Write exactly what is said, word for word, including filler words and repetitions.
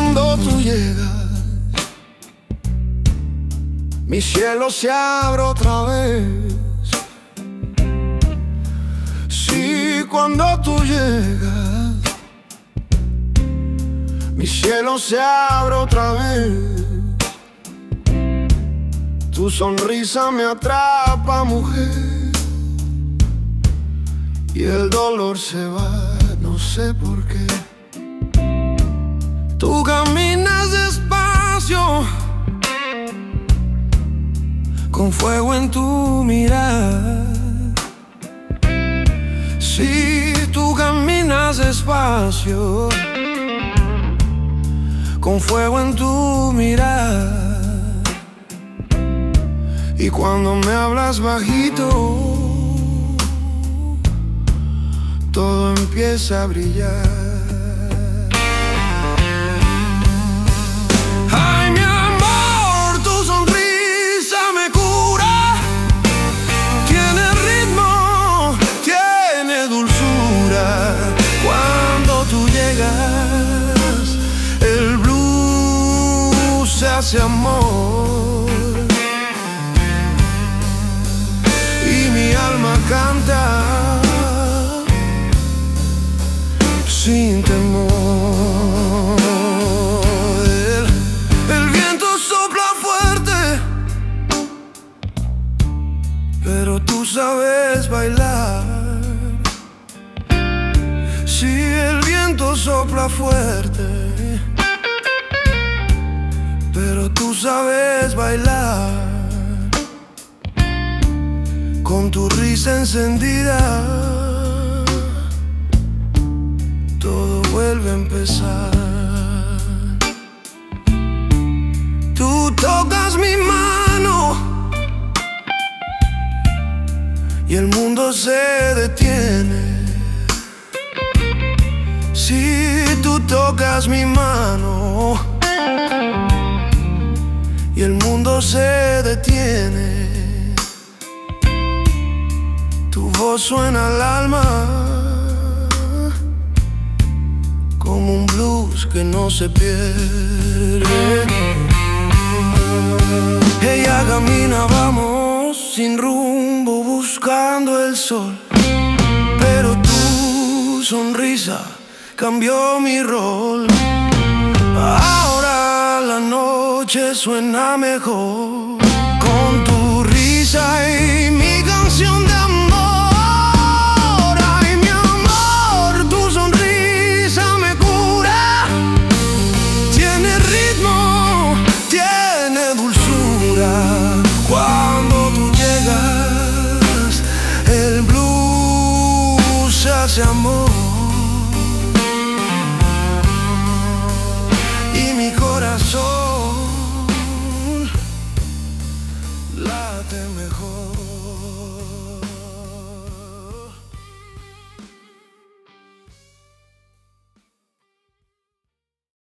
cuando tú llegas, mi cielo se abre otra vez. Sí, cuando tú llegas, mi cielo se abre otra vez. Tu sonrisa me atrapa, mujer, y el dolor se va, no sé por qué. Tú caminas despacio, con fuego en tu mirada. Sí, tú caminas despacio, con fuego en tu mirada. Y cuando me hablas bajito, todo empieza a brillar. Ay, mi amor, tu sonrisa me cura. Tiene ritmo, tiene dulzura. Cuando tú llegas, el blues se hace amor. Y mi alma canta sin temor. El, el viento sopla fuerte, pero tú sabes bailar. Sí, el viento sopla fuerte, pero tú sabes bailar. Con tu risa encendida, todo vuelve a empezar. Tú tocas mi mano y el mundo se detiene. Si tú tocas mi mano y el mundo se detiene. Tu voz suena al alma como un blues que no se pierde. Ella camina, vamos sin rumbo, buscando el sol, pero tu sonrisa cambió mi rol. Ahora la noche suena mejor con tu risa y mi canción de amor. Cuando tú llegas, el blues se hace amor. Y mi corazón late mejor.